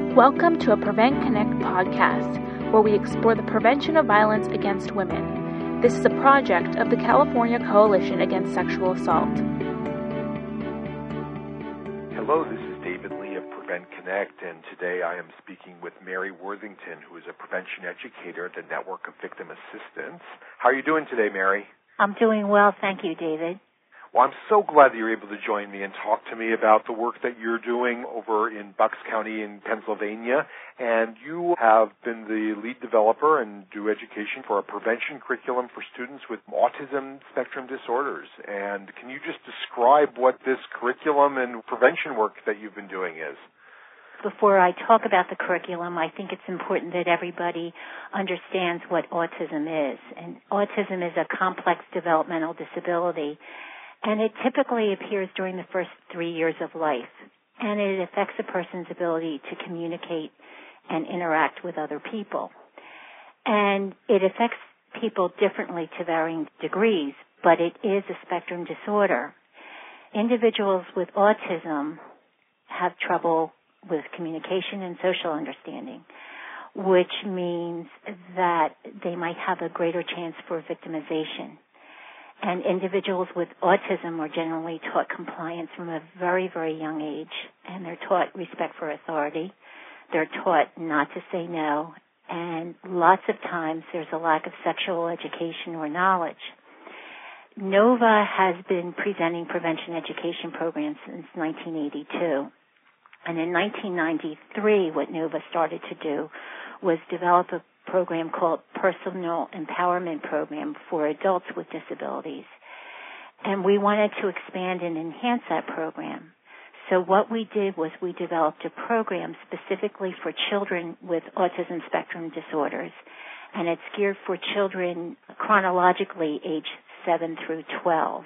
Welcome to a Prevent Connect podcast, where we explore the prevention of violence against women. This is a project of the California Coalition Against Sexual Assault. Hello, this is David Lee of Prevent Connect, and today I am speaking with Mary Worthington, who is a prevention educator at the Network of Victim Assistance. How are you doing today, Mary? I'm doing well, thank you, David. Well, I'm so glad that you're able to join me and talk to me about the work that you're doing over in Bucks County in Pennsylvania. And you have been the lead developer and do education for a prevention curriculum for students with autism spectrum disorders. And can you just describe what this curriculum and prevention work that you've been doing is? Before I talk about the curriculum, I think it's important that everybody understands what autism is. And autism is a complex developmental disability, and it typically appears during the first 3 years of life, and it affects a person's ability to communicate and interact with other people. And it affects people differently to varying degrees, but it is a spectrum disorder. Individuals with autism have trouble with communication and social understanding, which means that they might have a greater chance for victimization. And individuals with autism are generally taught compliance from a very, very young age, and they're taught respect for authority. They're taught not to say no, and lots of times there's a lack of sexual education or knowledge. NOVA has been presenting prevention education programs since 1982. And in 1993, what NOVA started to do was develop a program called Personal Empowerment Program for adults with disabilities. And we wanted to expand and enhance that program. So what we did was we developed a program specifically for children with autism spectrum disorders, and it's geared for children chronologically aged 7 through 12.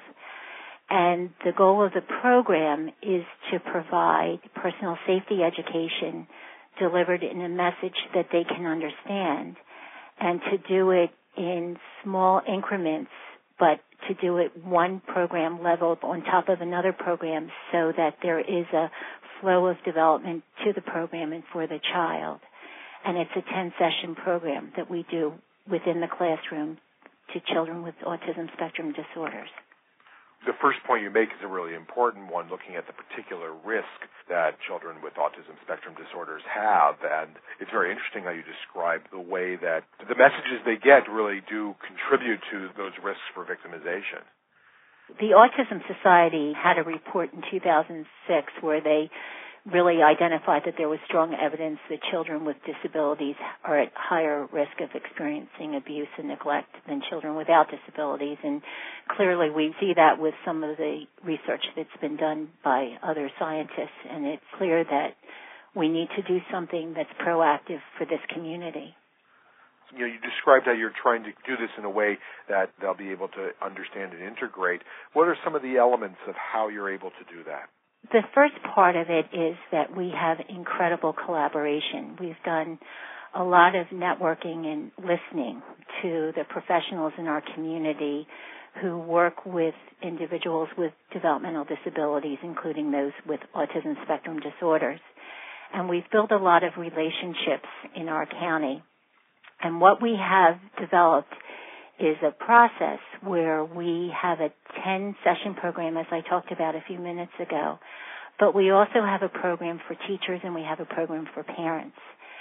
And the goal of the program is to provide personal safety education delivered in a message that they can understand, and to do it in small increments, but to do it one program level on top of another program so that there is a flow of development to the program and for the child. And it's a 10-session program that we do within the classroom to children with autism spectrum disorders. The first point you make is a really important one, looking at the particular risk that children with autism spectrum disorders have. And it's very interesting how you describe the way that the messages they get really do contribute to those risks for victimization. The Autism Society had a report in 2006 where they really identified that there was strong evidence that children with disabilities are at higher risk of experiencing abuse and neglect than children without disabilities. And clearly we see that with some of the research that's been done by other scientists, and it's clear that we need to do something that's proactive for this community. You know, you described how you're trying to do this in a way that they'll be able to understand and integrate. What are some of the elements of how you're able to do that? The first part of it is that we have incredible collaboration. We've done a lot of networking and listening to the professionals in our community who work with individuals with developmental disabilities, including those with autism spectrum disorders. And we've built a lot of relationships in our county. And what we have developed is a process where we have a 10-session program, as I talked about a few minutes ago, but we also have a program for teachers and we have a program for parents.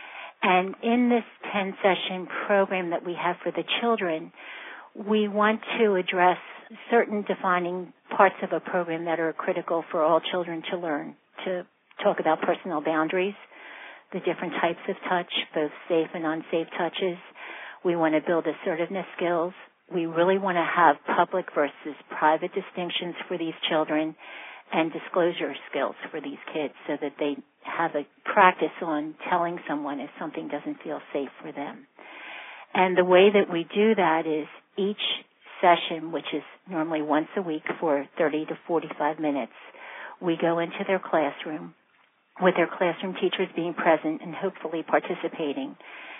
And in this 10-session program that we have for the children, we want to address certain defining parts of a program that are critical for all children to learn, to talk about personal boundaries, the different types of touch, both safe and unsafe touches. We want to build assertiveness skills. We really want to have public versus private distinctions for these children and disclosure skills for these kids so that they have a practice on telling someone if something doesn't feel safe for them. And the way that we do that is each session, which is normally once a week for 30 to 45 minutes, we go into their classroom with their classroom teachers being present and hopefully participating.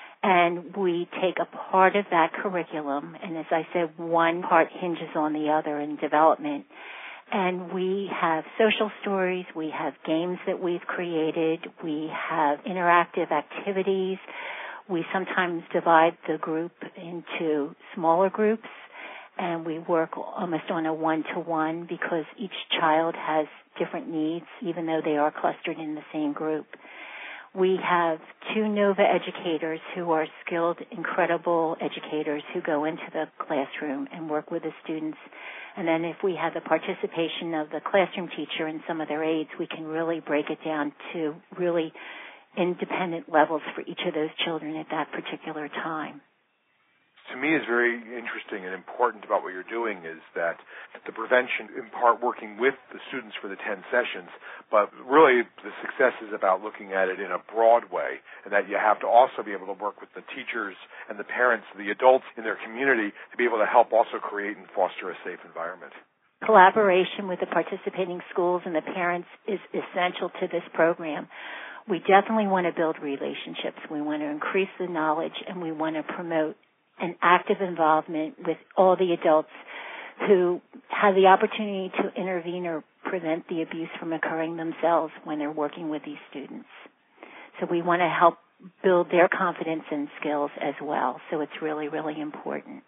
And we take a part of that curriculum, and as I said, one part hinges on the other in development, And we have social stories, we have games that we've created, we have interactive activities. We sometimes divide the group into smaller groups, and we work almost on a one-to-one because each child has different needs, even though they are clustered in the same group. We have 2 NOVA educators who are skilled, incredible educators who go into the classroom and work with the students. And then if we have the participation of the classroom teacher and some of their aides, we can really break it down to really independent levels for each of those children at that particular time. To me, is very interesting and important about what you're doing is that the prevention, in part working with the students for the 10 sessions, but really the success is about looking at it in a broad way, and that you have to also be able to work with the teachers and the parents, the adults in their community to be able to help also create and foster a safe environment. Collaboration with the participating schools and the parents is essential to this program. We definitely want to build relationships. We want to increase the knowledge, and we want to promote an active involvement with all the adults who have the opportunity to intervene or prevent the abuse from occurring themselves when they're working with these students. So we want to help build their confidence and skills as well. So it's really, really important.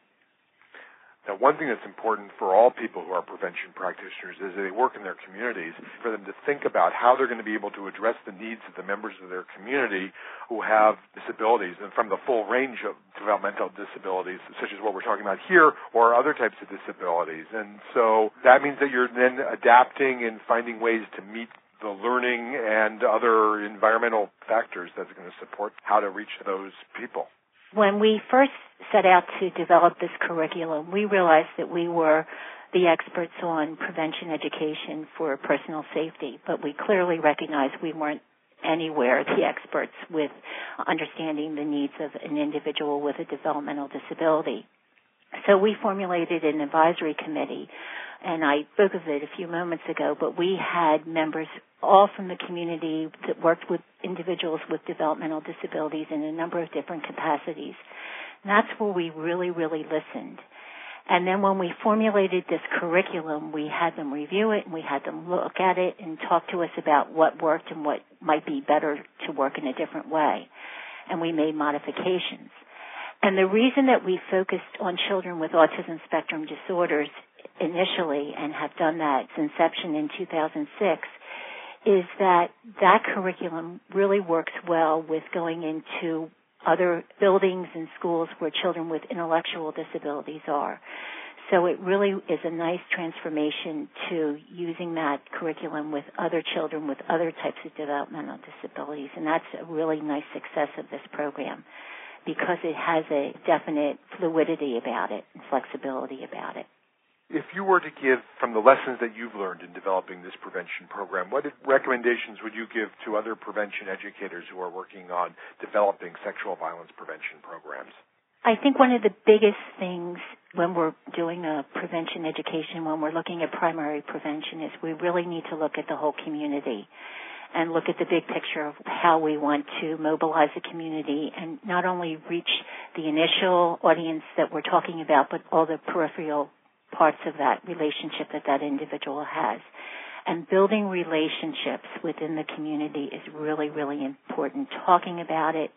Now, one thing that's important for all people who are prevention practitioners is that they work in their communities, for them to think about how they're going to be able to address the needs of the members of their community who have disabilities, and from the full range of developmental disabilities, such as what we're talking about here, or other types of disabilities. And so that means that you're then adapting and finding ways to meet the learning and other environmental factors that's going to support how to reach those people. When we first set out to develop this curriculum, we realized that we were the experts on prevention education for personal safety, but we clearly recognized we weren't anywhere the experts with understanding the needs of an individual with a developmental disability. So we formulated an advisory committee, and I spoke of it a few moments ago, but we had members all from the community that worked with individuals with developmental disabilities in a number of different capacities. And that's where we really, really listened. And then when we formulated this curriculum, we had them review it, and we had them look at it and talk to us about what worked and what might be better to work in a different way. And we made modifications. And the reason that we focused on children with autism spectrum disorders initially, and have done that since inception in 2006, is that curriculum really works well with going into other buildings and schools where children with intellectual disabilities are. So it really is a nice transformation to using that curriculum with other children with other types of developmental disabilities, and that's a really nice success of this program because it has a definite fluidity about it and flexibility about it. If you were to give, from the lessons that you've learned in developing this prevention program, what recommendations would you give to other prevention educators who are working on developing sexual violence prevention programs? I think one of the biggest things when we're doing a prevention education, when we're looking at primary prevention, is we really need to look at the whole community and look at the big picture of how we want to mobilize the community and not only reach the initial audience that we're talking about, but all the peripheral parts of that relationship that individual has. And building relationships within the community is really, really important. Talking about it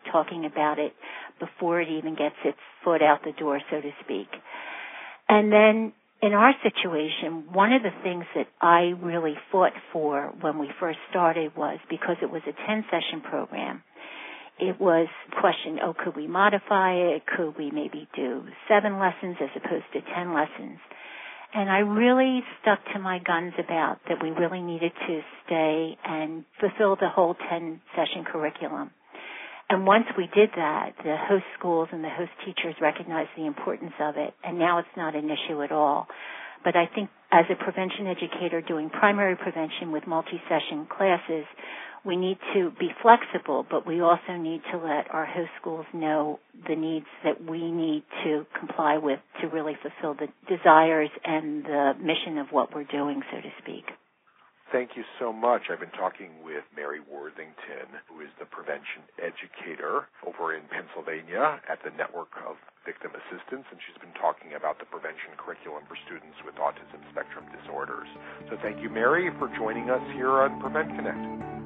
before it even gets its foot out the door, so to speak. And then in our situation, one of the things that I really fought for when we first started was, because it was a 10-session program, it was question, could we modify it? Could we maybe do 7 lessons as opposed to 10 lessons? And I really stuck to my guns about that we really needed to stay and fulfill the whole 10-session curriculum. And once we did that, the host schools and the host teachers recognized the importance of it, and now it's not an issue at all. But I think as a prevention educator doing primary prevention with multi-session classes, we need to be flexible, but we also need to let our host schools know the needs that we need to comply with to really fulfill the desires and the mission of what we're doing, so to speak. Thank you so much. I've been talking with Mary Worthington, who is the prevention educator over in Pennsylvania at the Network of Victim Assistance, and she's been talking about the prevention curriculum for students with autism spectrum disorders. So thank you, Mary, for joining us here on Prevent Connect.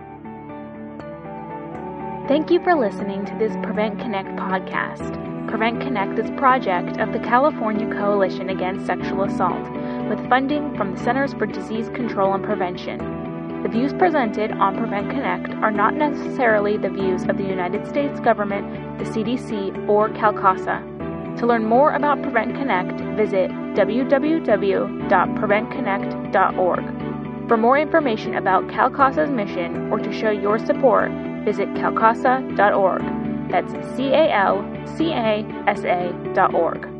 Thank you for listening to this Prevent Connect podcast. Prevent Connect is a project of the California Coalition Against Sexual Assault, with funding from the Centers for Disease Control and Prevention. The views presented on Prevent Connect are not necessarily the views of the United States government, the CDC, or CalCASA. To learn more about Prevent Connect, visit www.preventconnect.org. For more information about CalCASA's mission or to show your support, visit calcasa.org. That's CalCasa.org.